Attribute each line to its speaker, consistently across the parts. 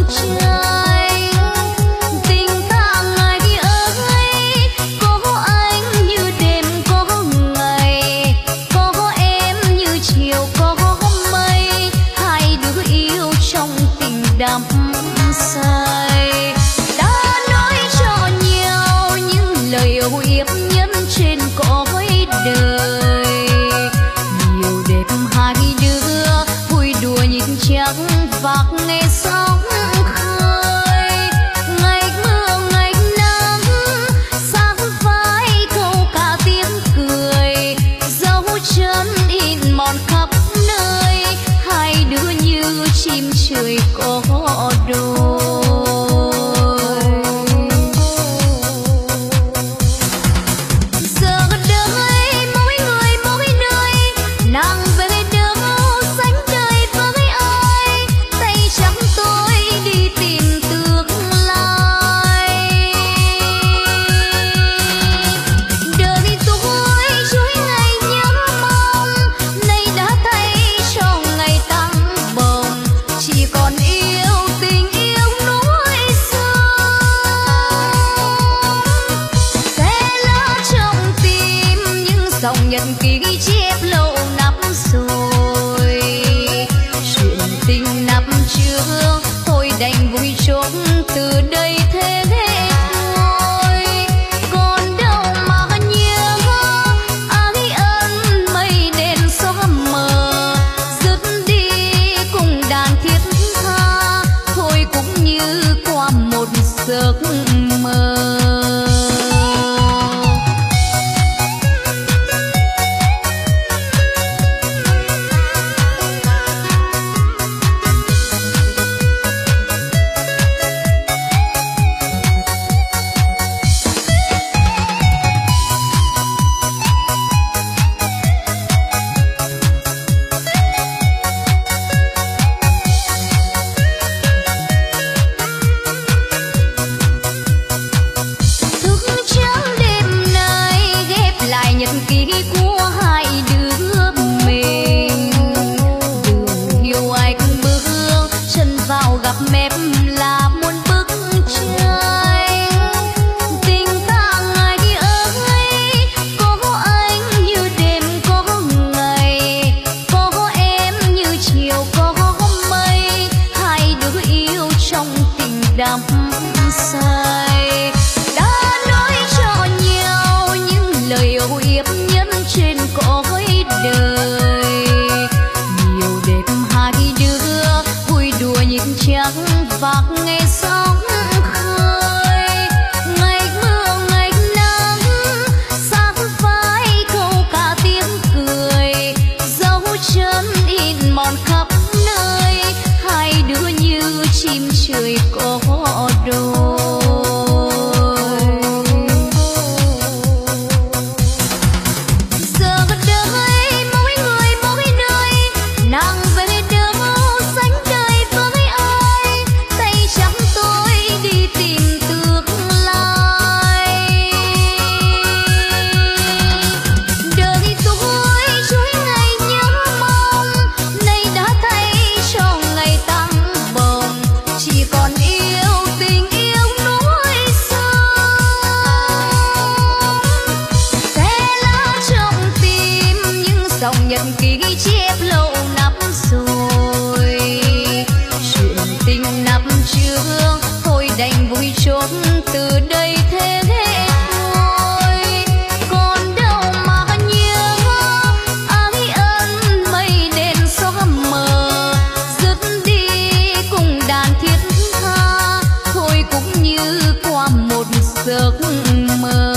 Speaker 1: trai. Tình ta ngày ơi, có anh như đêm có ngày, có em như chiều có mây, hai đứa yêu trong tình đắm say. Đã nói cho nhau những lời yêu yếm nhân trên cõi đời, nhiều đêm hai đứa vui đùa nhìn trăng vạc nghe sóng khơi. Ngày mưa ngày nắng sáng phai câu cả tiếng cười, dấu chân in mòn khắp nơi, hai đứa như chim trời có đôi. Giờ đây mỗi người mỗi nơi, nàng về đâu sánh đời với ai, tay trắng tôi đi tìm tương lai. Đời tôi chuỗi ngày nhớ mong, nay đã thay cho ngày tăng bồng, chỉ còn yêu tình yêu nỗi sâu. Sẽ lỡ trong tim những dòng nhật ký chép lâu năm rồi, chuyện tình năm trước thôi đành vui chốt từ đây thế thôi. Còn đâu mà nhớ ái ân mây đen xóa mờ, dứt đi cùng đàn thiết tha, thôi cũng như qua một giấc mơ. Thức trắng đêm nay ghép lại nhật ký của hai đứa mình, đường yêu ai cũng bước chân vào gặp mép là muôn bức tranh. Tình ta ngày ơi, có anh như đêm có ngày, có em như chiều có mây, hai đứa yêu trong tình đắm say. Đã nói cho nhau những lời yêu yếm nhân trên cõi đời, nhiều đêm hai đứa vui đùa nhìn trăng vạc nghe sóng khơi. Ngày mưa ngày nắng sáng phai câu cả tiếng cười, dấu chân in mòn khắp nơi, hai đứa như chim trời có đôi. Giờ đây mỗi người mỗi nơi, nàng về đâu sánh đời với ai, tay trắng tôi đi tìm tương lai. Đời tôi chuỗi ngày nhớ mong, nay đã thay cho ngày tăng bồng, chỉ còn yêu tình yêu nỗi sâu. Sẽ lỡ trong tim những dòng nhật ký chép lâu năm rồi, chuyện tình năm trước thôi đành vui chốt từ đây thế thôi. Còn đâu mà nhớ ái ân mây đen xóa mờ, dứt đi cùng đàn thiết tha, thôi cũng như qua một giấc mơ.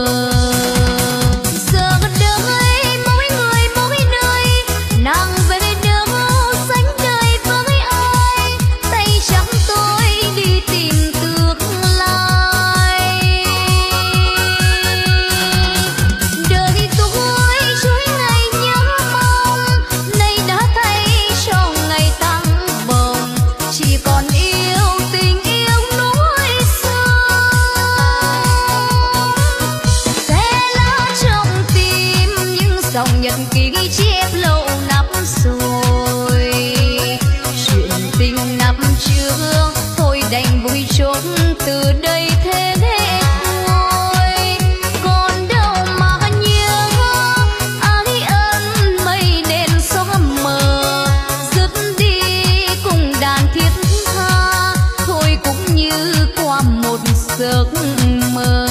Speaker 1: Giờ đây mỗi người mỗi nơi, nàng về đâu sánh đời với ai, tay trắng tôi đi tìm tương lai. Đời tôi chuỗi ngày nhớ mong, nay đã thay cho ngày tăng bồng, chỉ còn yêu tình yêu nỗi sâu. Sẽ lỡ trong tim những dòng nhật ký chép lâu năm rồi, chuyện tình năm trước thôi đành vui chốt từ đây thế thôi. Còn đâu mà nhớ ái ân mây đen xóa mờ, dứt đi cùng đàn thiết tha thôi cũng như qua một giấc mơ.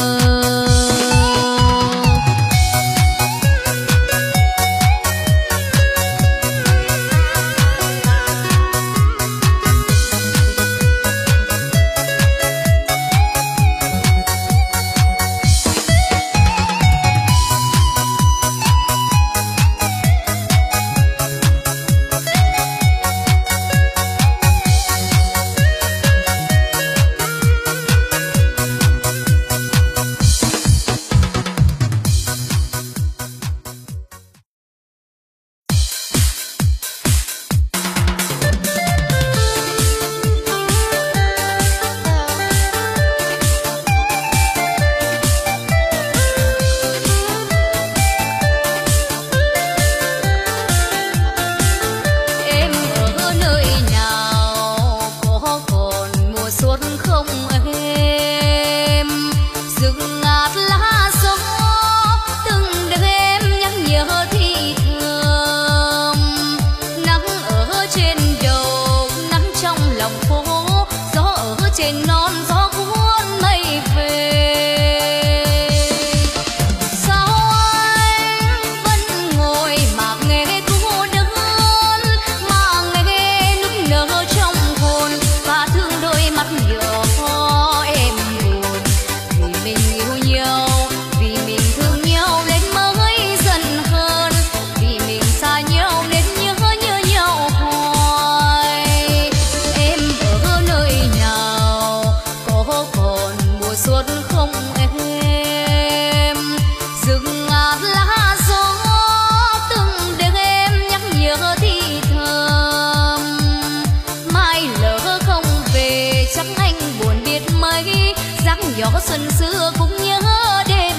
Speaker 1: Gió xuân xưa cũng nhớ đêm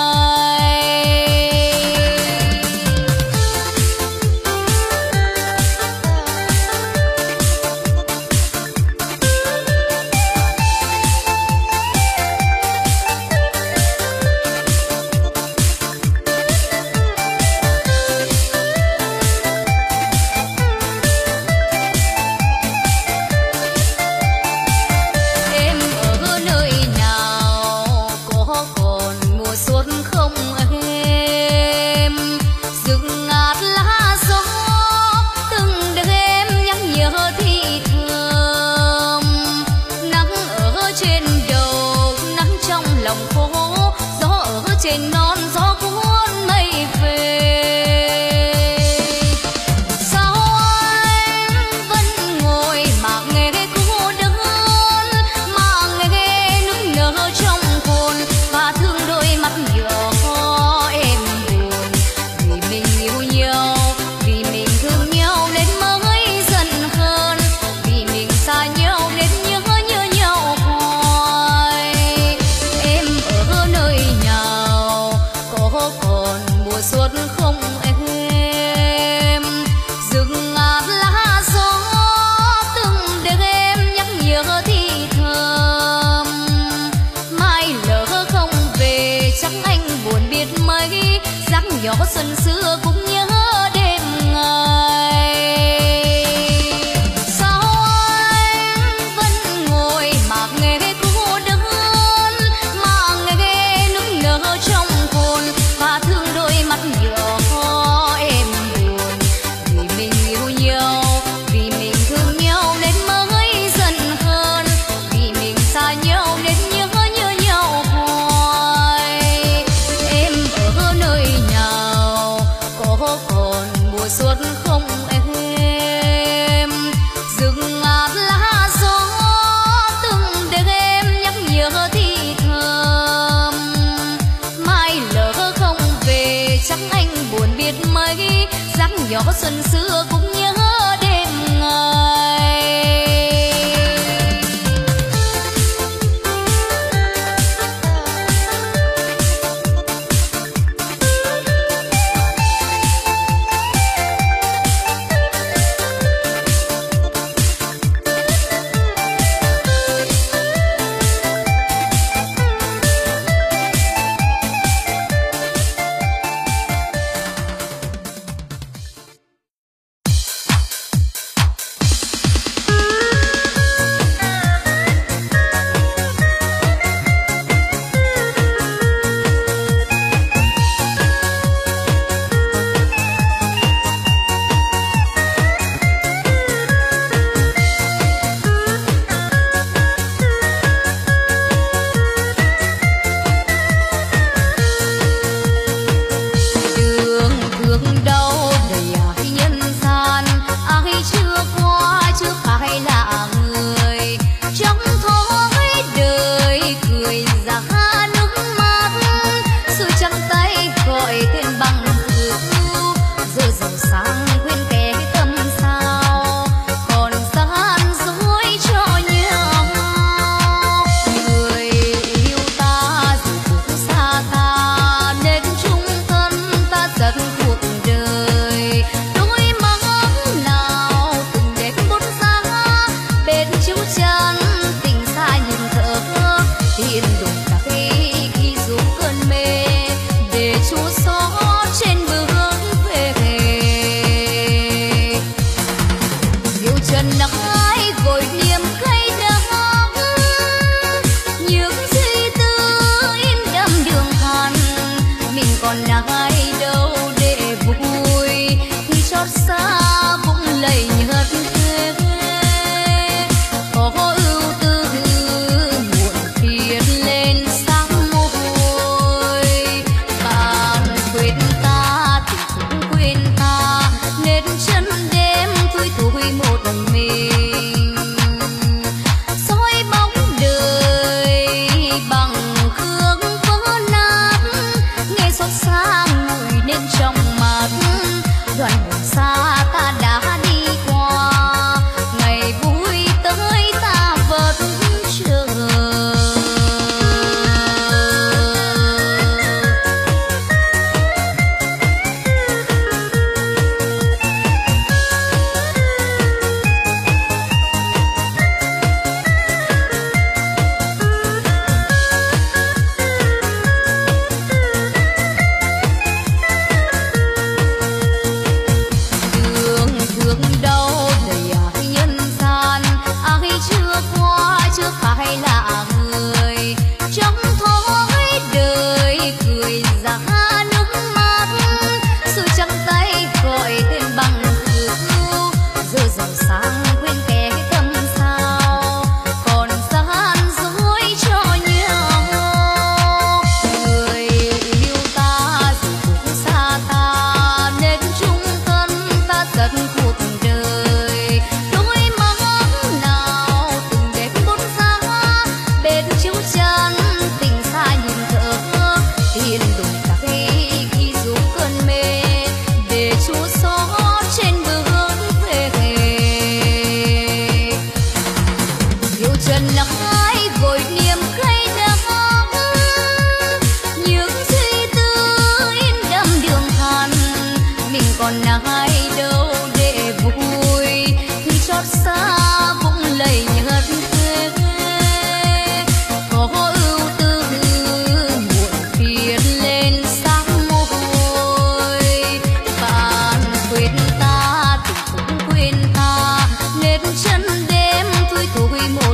Speaker 1: ngày. Trên non gió cuốn mây về, sao anh vẫn ngồi mà nghe cô đơn, mà nghe nước nở trong hồn và thương đôi mắt nhỏ em buồn. Vì mình yêu nhau, vì mình thương nhau nên mới dần hơn, vì mình xa nhau nên nhớ nhau hoài. Em ở nơi nào có còn mùa xuân không em? Rừng ngát lá gió từng đêm nhắc nhớ thì thầm. Mai lỡ không về chắc anh buồn biết mấy, dáng nhỏ xuân xưa cũng nhớ đêm ngày. Sao anh vẫn ngồi mà nghe cô đơn, mà nghe nước nở trong hồn và thương đôi mắt nhỏ em buồn. Vì mình yêu nhau, vì mình thương nhau nên mới dần hơn, vì mình xa nhau nên nhớ nhau hoài. Em ở nơi nào có còn mùa xuân không em? Rừng ngát lá gió từng đêm nhắc nhớ thì thầm. Mai lỡ không về chắc anh buồn biết mấy, dáng nhỏ xuân xưa cũng nhớ đêm ngày.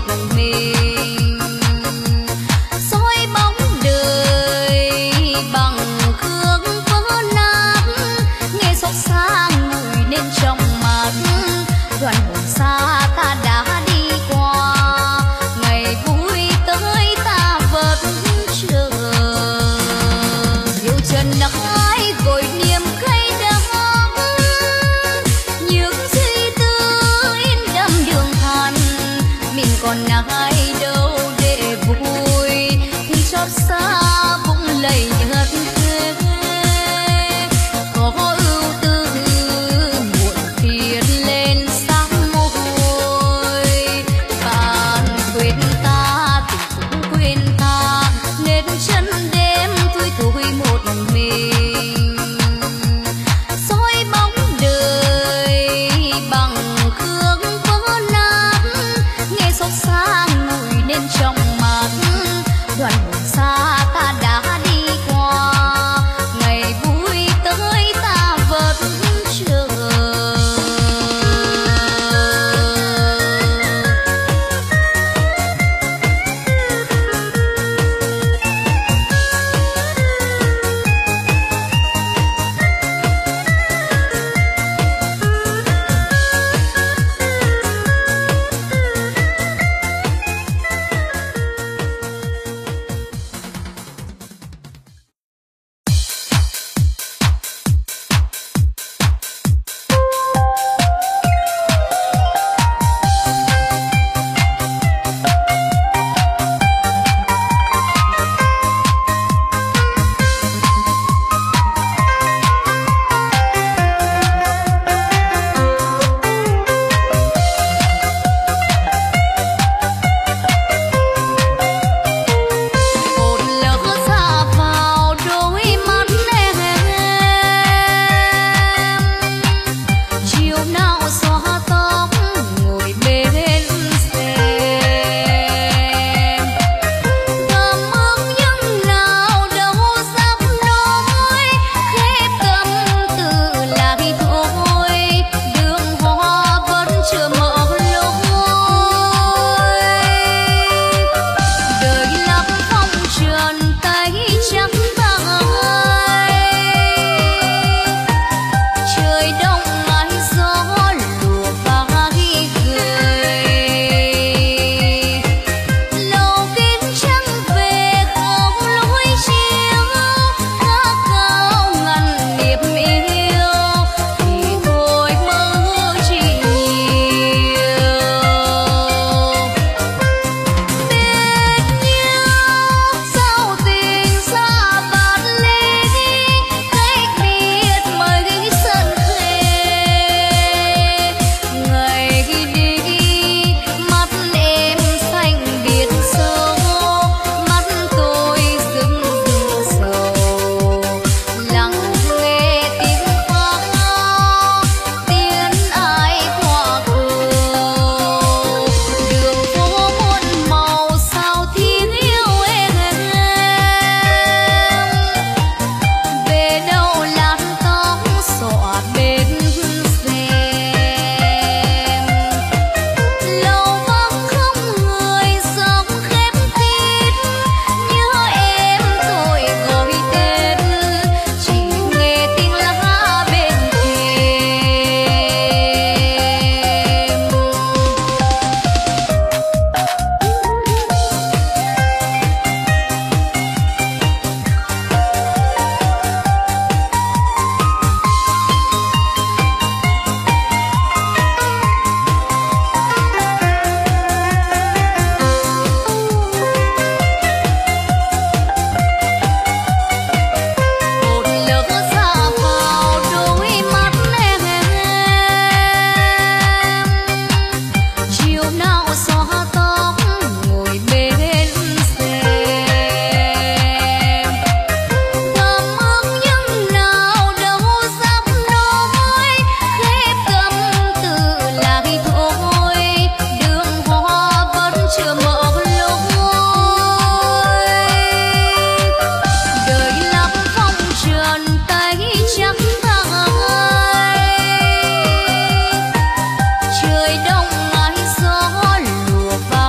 Speaker 1: mình. Soi bóng đời bằng gương vỡ nát, nghe xót xa người nên trong mắt. Đoàn buồn xa ta đã đi qua, ngày vui tới ta vẫn chờ. Diệu trần ai gội niềm cay đắng, những suy tư in đậm đường hằn. Mình còn ai đâu để vui, thì xót xa cũng lầy nhợt thế. Có ưu tư muộn phiền lên sáng môi, bạn quên ta thì cũng quên ta, nên chân đêm thui thủi một mình. Soi bóng đời bằng gương vỡ nát, nghe xót xa người nên trong mắt. Đoàn buồn xa ta đã đi qua, ngày vui tới ta vẫn chờ.
Speaker 2: trời đông mãi gió lùa vào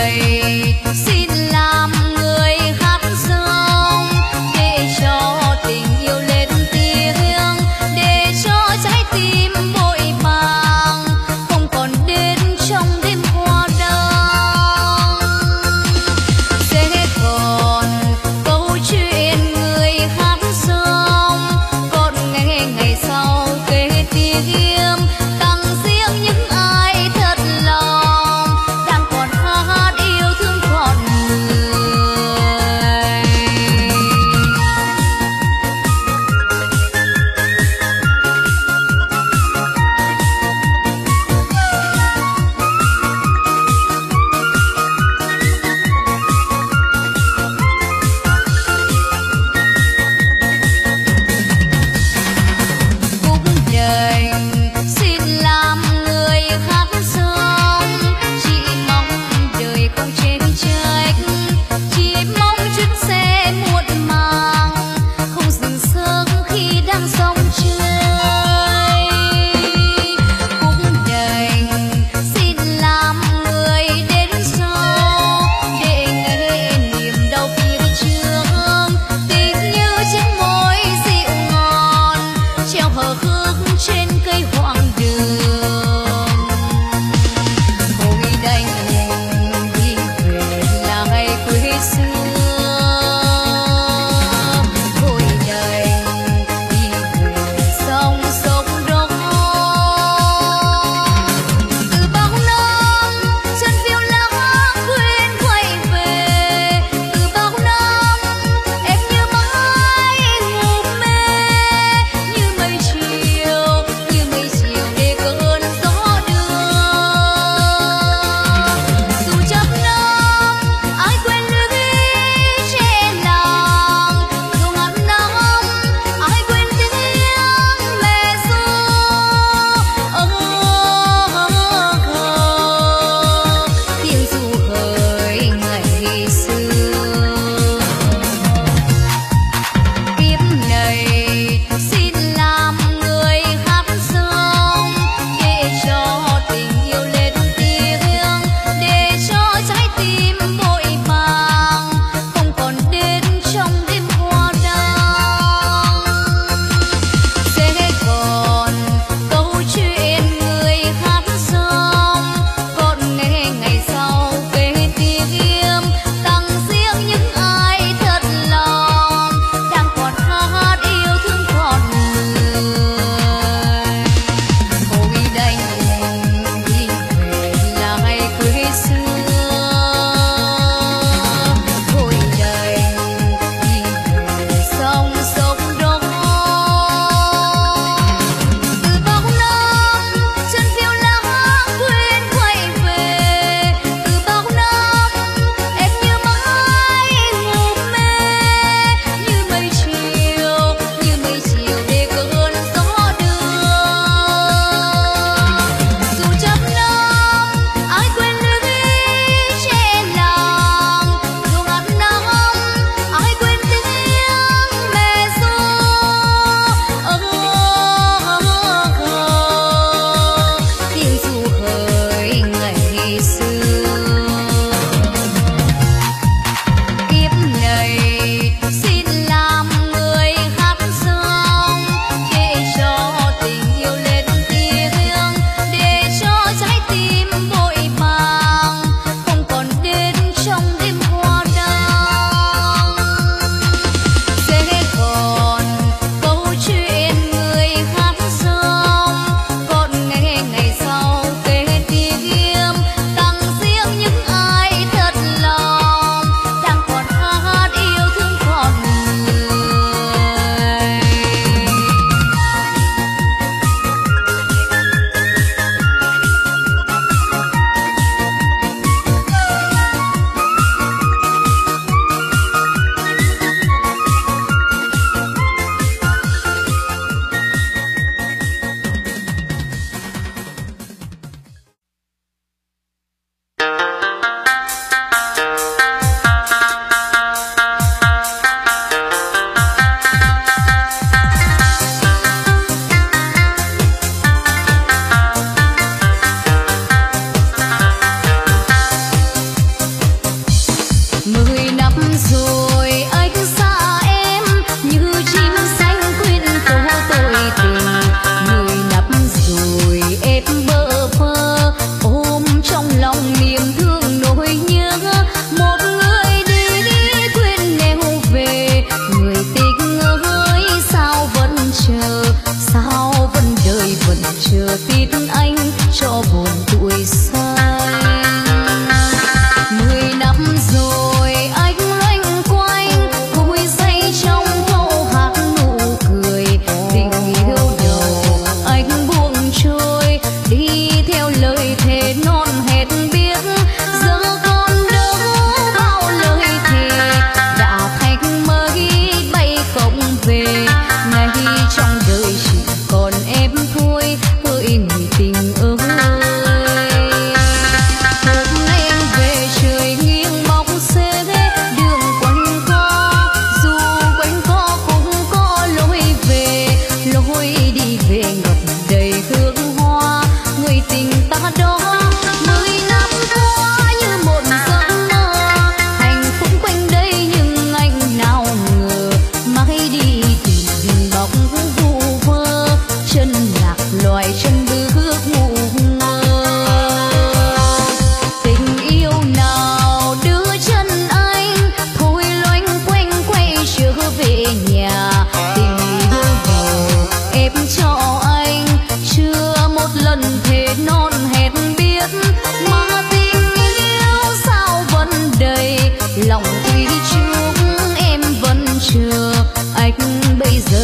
Speaker 1: này xin làm người hát dòng để cho tình yêu lên tiếng, để cho trái tim vội vàng không còn đến trong đêm hoa đăng. Sẽ còn câu chuyện người hát dòng còn nghe ngày sau kể tiếp, tặng riêng những ai thật lòng đang còn hát yêu thương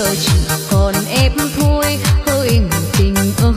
Speaker 1: giờ chỉ còn em thôi hỡi người tình ơi.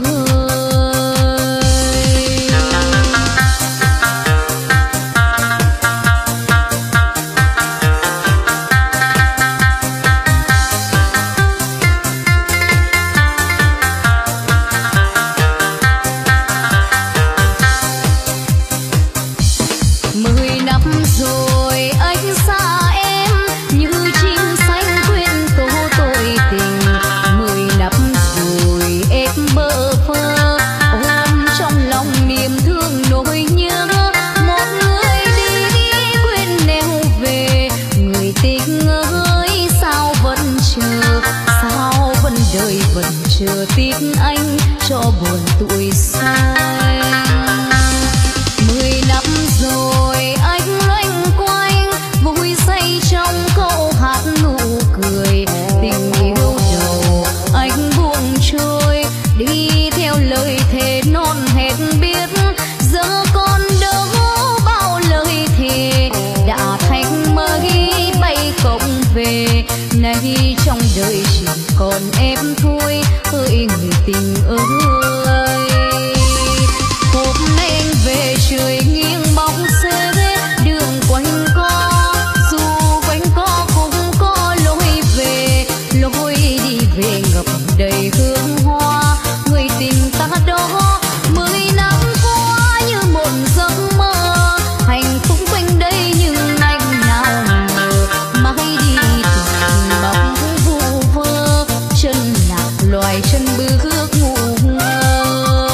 Speaker 1: Chờ tiếc anh cho buồn tuổi xanh. 10 năm rồi anh loanh quanh vui say trong câu hát nụ cười. Tình yêu đầu anh buông trôi đi theo lời thề non hẹn biết. Giờ còn đâu bao lời thề đã thành mây bay cộng về. Nay trong đời chỉ còn em thôi hỡi người tình ơi. Hôm nay anh về trời nghiêng bóng xe đường quanh co, dù quanh co cũng có lối về. Lối đi về ngập đầy hương hoa người tình ta đó. 10 năm qua như một giấc mơ, hạnh phúc quanh đây nhưng anh nào ngờ mãi đi tìm bóng vu vơ. Chân lạc loài chân bước ngủ ngơ.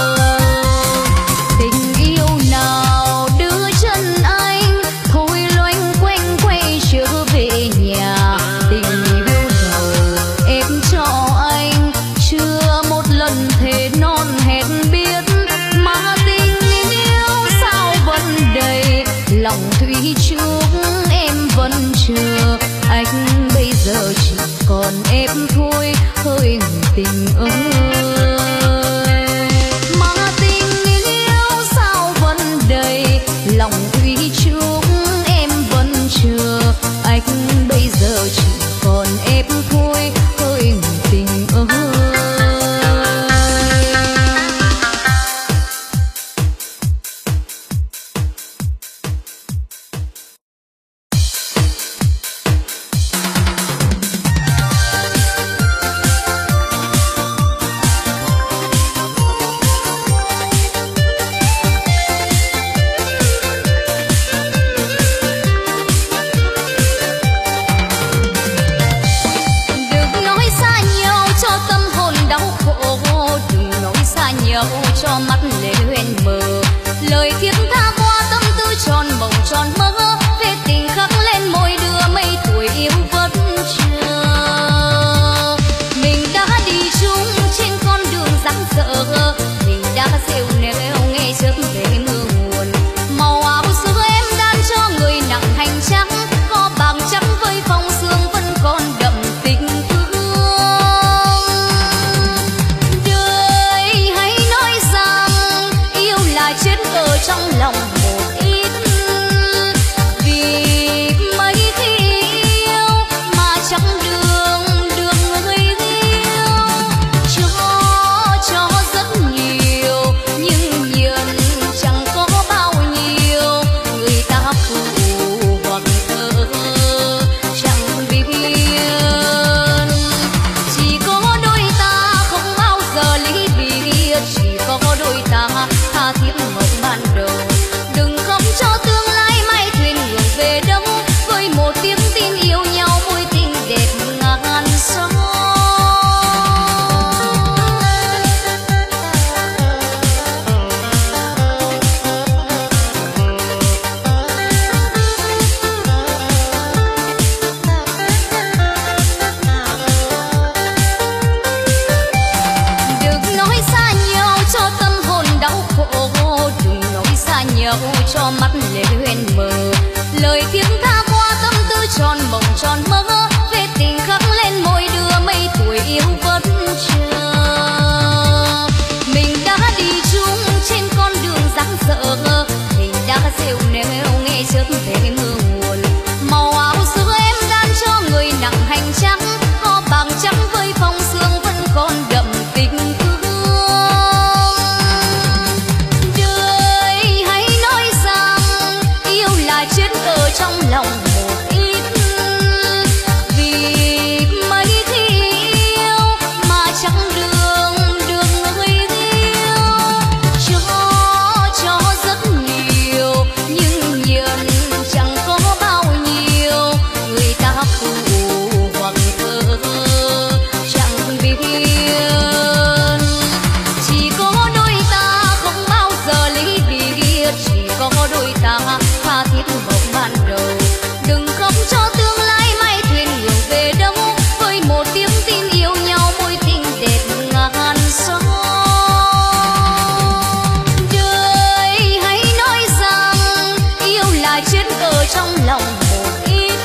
Speaker 1: Tình yêu nào đưa chân anh thôi loanh quanh quay trở về nhà. Tình yêu đầu em cho anh chưa một lần thề non hẹn biết. Mà tình yêu sao vẫn đầy lòng thủy chung em vẫn chờ. Anh bây giờ chỉ còn em thôi hỡi người tình ơi. Mà tình yêu sao vẫn đầy lòng thủy chung em vẫn chờ. Anh bây giờ chỉ còn em thôi hỡi người tình ơi. Cho mắt lệ huyền mờ lời thiết tha qua tâm tư tròn mộng tròn mơ. Về tình khắc lên môi đưa mây tuổi yêu vẫn chờ. Mình đã đi chung trên con đường rạng rỡ, mình đã rêu nêu nghe chớp về mưa nguồn. Màu áo xưa em đan cho người nặng hành trắng, có bàng trắng với phong sương vẫn còn đậm tình thương. Chết ở trong lòng một ít vì mấy khi yêu mà chẳng đường người yêu. Cho rất nhiều nhưng nhiên chẳng có bao nhiêu. Người ta phụ hoặc thơ chẳng biết. Chỉ có đôi ta không bao giờ ly biệt, chỉ có đôi ta tha thiết mộng ban đầu. Đừng khóc cho tương lai mai thuyền ngược về đâu, với một tiếng tin yêu nhau mối tình đẹp ngàn sóng. Đừng nói xa nhau cho tâm hồn đau khổ, đừng nói xa nhau cho mắt lệ huyền mờ. Lời thiết tha qua tâm tư tròn mộng tròn mơ. Về tình khắc lên môi đưa mây tuổi yêu vẫn chờ. Mình đã đi chung trên con đường rạng rỡ, mình đã rêu nêu nghe chớp về mưa nguồn. Màu áo xưa em đan cho người nặng hành trắng, có bàng trắng với lại chiến cờ trong lòng một ít.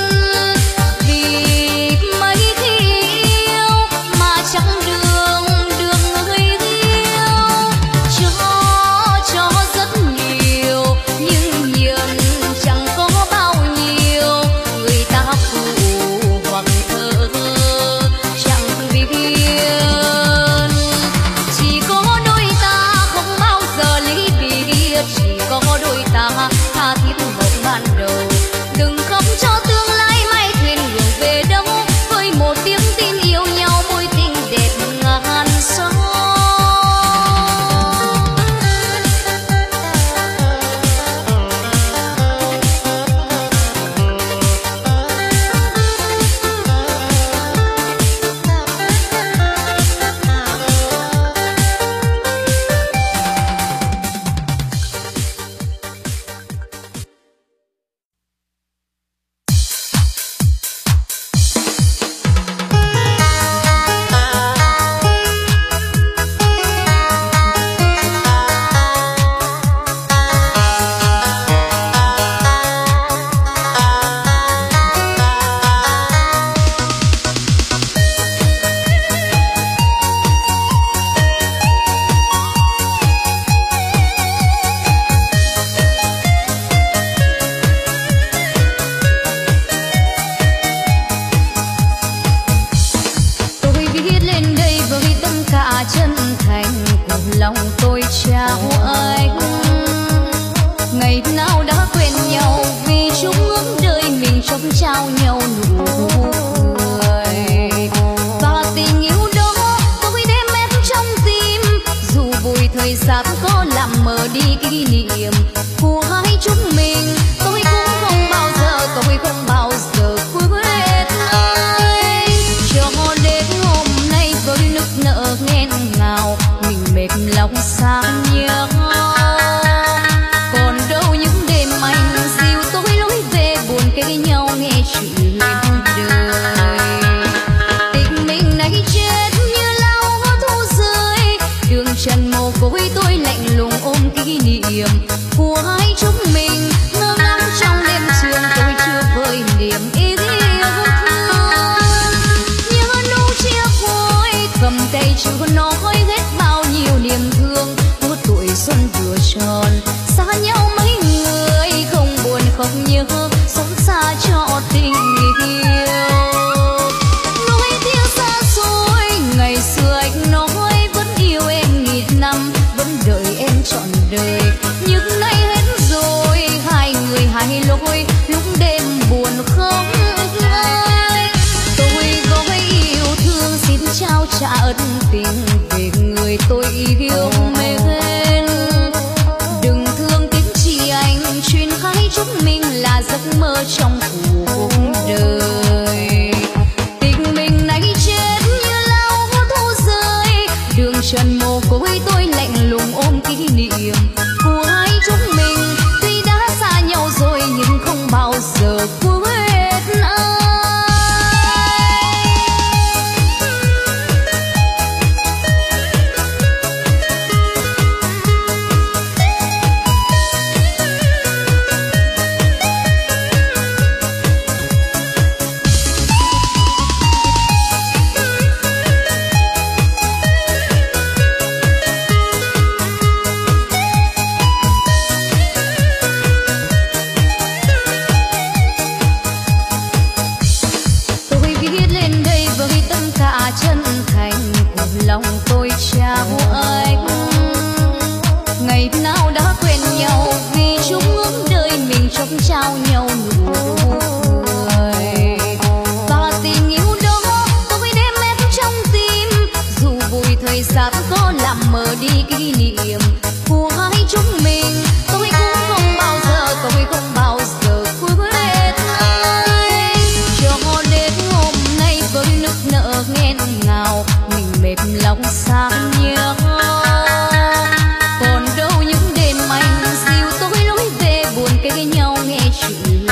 Speaker 1: Vì mấy khi yêu mà chẳng đường người yêu, cho rất nhiều nhưng nhận chẳng có bao nhiêu. Người ta phụ hoặc thơ chẳng biết, chỉ có đôi ta không bao giờ ly biệt, chỉ có đôi ta tha thiết mộng ban đầu. Đừng khóc cho tương lai mai thuyền đường về đâu, với một tiếng tin yêu nhau mối tình đẹp ngàn sao. Trao nhau nụ cười và tình yêu đó tôi đem em trong tim, dù vùi thời gian có làm mờ đi kỷ niệm của hai chúng mình. Tôi cũng không bao giờ quên ai, cho đến hôm nay với nức nở nghẹn ngào mình mệt lòng xa nhau. Còn đâu những đêm anh dìu tôi lối về buồn kể nhau nghe chuyện đời. Tình mình này chết như lao thu rơi, đường trần mồ côi tôi lạnh lùng ôm kỷ niệm của hai chúng mình. Ngơ ngác trong đêm trường tôi chưa vơi niềm yêu thương, nhớ nụ chia phôi cầm tay chưa nói hết bao nhiêu niềm thương. Một tuổi xuân vừa tròn xa nhau mấy người, không buồn không nhớ xót xa cho tình yêu. Nỗi tiếc xa xôi ngày xưa anh nói vẫn yêu em nghìn năm, vẫn đợi em trọn đời. Nhưng nay hết rồi, hai người hai lối lúc đêm buồn không ai. Tôi gói yêu thương xin trao trả ân tình về người tôi yêu mến. Đừng thương tiếng chi anh, chuyện hai chúng mình là giấc mơ trong cuộc đời. Tình mình này chết như lao thu rơi, đường trần mồ côi tôi lạnh lùng ôm kỷ niệm của hai chúng mình. Tuy đã xa nhau rồi nhưng không bao giờ quên ai. Chân thành của lòng tôi trao anh, ngày nào đã quên nhau vì chung ước đời mình trong trao nhau nụ cười. Và tình yêu đó tôi đem em trong tim, dù vùi thời gian có làm mờ đi kỷ niệm của hai chúng mình. Tôi cũng không bao giờ quên ai, cho đến hôm nay với nức nở nghẹn ngào mình mệt lòng xa nhau. Còn đâu những đêm anh dìu tôi lối về buồn kể nhau nghe chuyện